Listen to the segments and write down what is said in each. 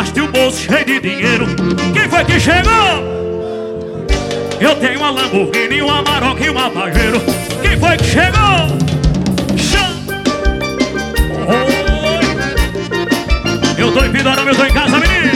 pasto e o bolso cheio de dinheiro. Quem foi que chegou? Eu tenho uma Lamborghini, uma Amarok e uma Pajero. Quem foi que chegou? Oi. Eu tô em Pidorama, eu tô em casa, menino.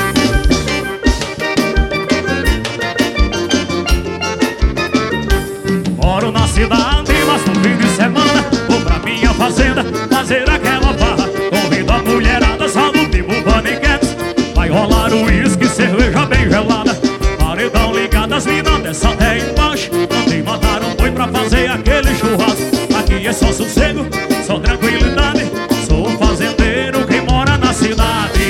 Moro na cidade, mas no fim de semana vou pra minha fazenda fazer aquela farra. Convido a mulherada só do tipo paniquetes. Vai rolar uísque, cerveja bem gelada, paredão ligado, as minas desce até embaixo. Ontem mataram um boi pra fazer aquele churrasco. Aqui é só sossego, só tranquilidade. Sou um fazendeiro que mora na cidade.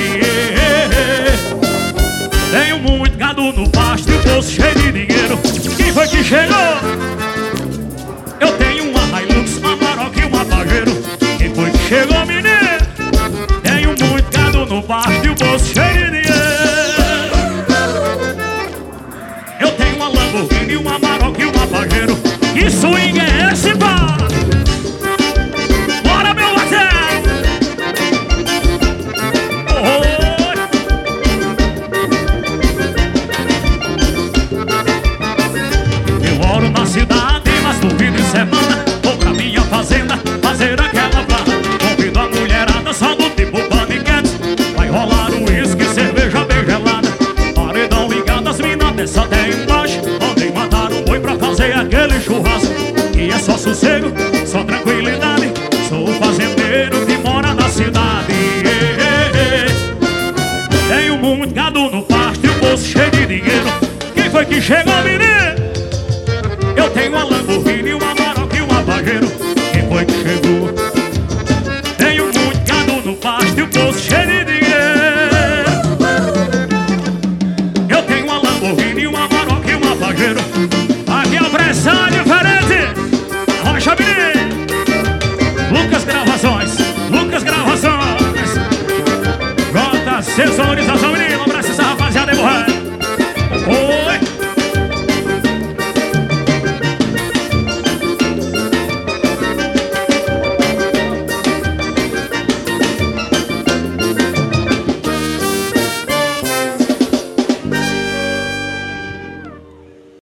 Tenho muito gado no pasto e o bolso cheio de dinheiro. Quem foi que chegou? Eu tenho uma Hilux, uma Amarok e uma Pajero. Quem foi que chegou, menino? Tenho muito gado no pasto e o bolso cheio de dinheiro. Eu tenho uma Lamborghini, uma Amarok e uma Pajero. Que swing é esse, pá? Bora, meu Marcelo! Eu moro na cidade, mas no fim de semana vou pra minha fazenda fazer aquela farra. Convido a mulherada só do tipo paniquetes. Vai rolar uísque, cerveja bem gelada, paredão ligado, as minas desce até embaixo. Ontem mataram um boi pra fazer aquele churrasco. E é só sossego, só tranquilidade. Sou um fazendeiro que mora na cidade. Tenho muito gado no pasto e o bolso cheio de dinheiro. Quem foi que chegou, menino? Eu tenho uma Lamborghini, uma Amarok e uma Pajero. Quem foi que chegou? Tenho muito gado no pasto e o bolso cheio de dinheiro. Eu tenho uma Lamborghini, uma Amarok e uma Pajero. Aqui é o pressão diferente. Rocha, menino. Lucas Gravações, Lucas Gravações. JC Sonorização.